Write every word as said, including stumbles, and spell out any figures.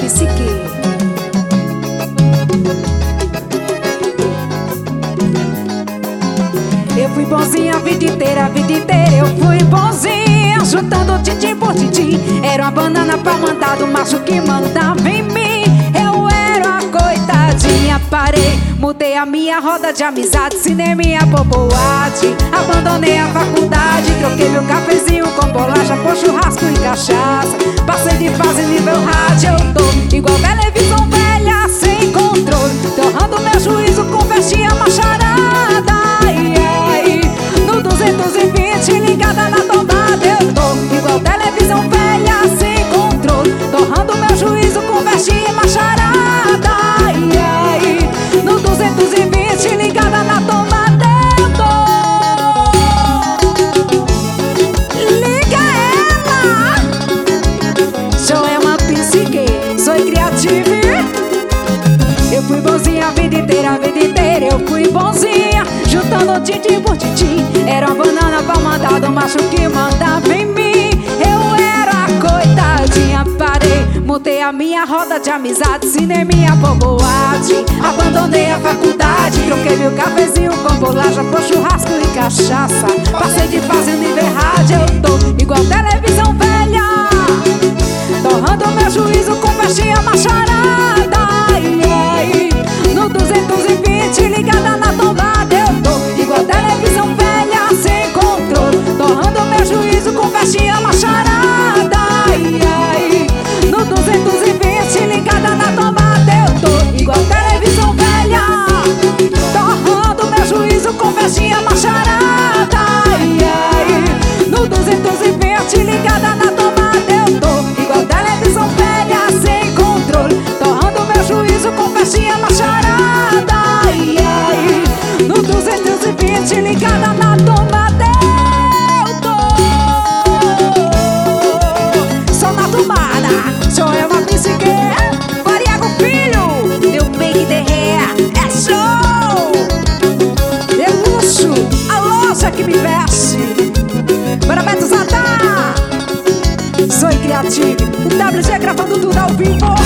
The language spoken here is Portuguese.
psique. Eu fui bonzinha a vida inteira, a vida inteira eu fui bonzinha, juntando tintim por tintim. Era uma banana pra mandar do macho que mandava em mim. Eu era uma coitadinha, parei, mudei a minha roda de amizade, cineminha por boate. Abandonei a faculdade, troquei meu cafezinho com bolacha por churrasco e cachaça. Passei de fase nível rádio, eu tô igual televisão velha sem controle, torrando meu juízo com festinha macharada. No duzentos e vinte ligada na tomada, eu tô igual televisão velha sem controle, torrando meu juízo com festinha macharada. No duzentos e vinte ligada na tomada, eu tô. Liga ela! Sou é uma psique, sou criativa. Eu fui bonzinha a vida inteira, a vida inteira eu fui bonzinha, juntando tintim por tintim. Era uma banana pra mandar do macho que mandava em mim. Eu era a coitadinha, parei, mudei a minha roda de amizade, cineminha por boate. Abandonei a faculdade, troquei meu cafezinho com bolacha por churrasco e cachaça. Passei de fase nível rádio, eu tô igual televisão velha, torrando meu juízo com festinha macharada. No duzentos e vinte ligada na tomada, eu tô igual televisão velha sem controle, torrando meu juízo com festinha macharada. No duzentos e vinte ligada na tomada, eu tô igual televisão velha, torrando meu juízo com festinha macharada. No duzentos e vinte ligada na tomada, eu tô igual televisão velha sem controle, torrando meu juízo com festinha macharada. No duzentos e vinte ligada na tomada, eu tô. Só na tomada, sou eu uma psique. Variago filho, deu bem de ré, é show. É luxo, a loja que me veste. Para Beto Zadar, sou criativo, o W G gravando tudo ao vivo.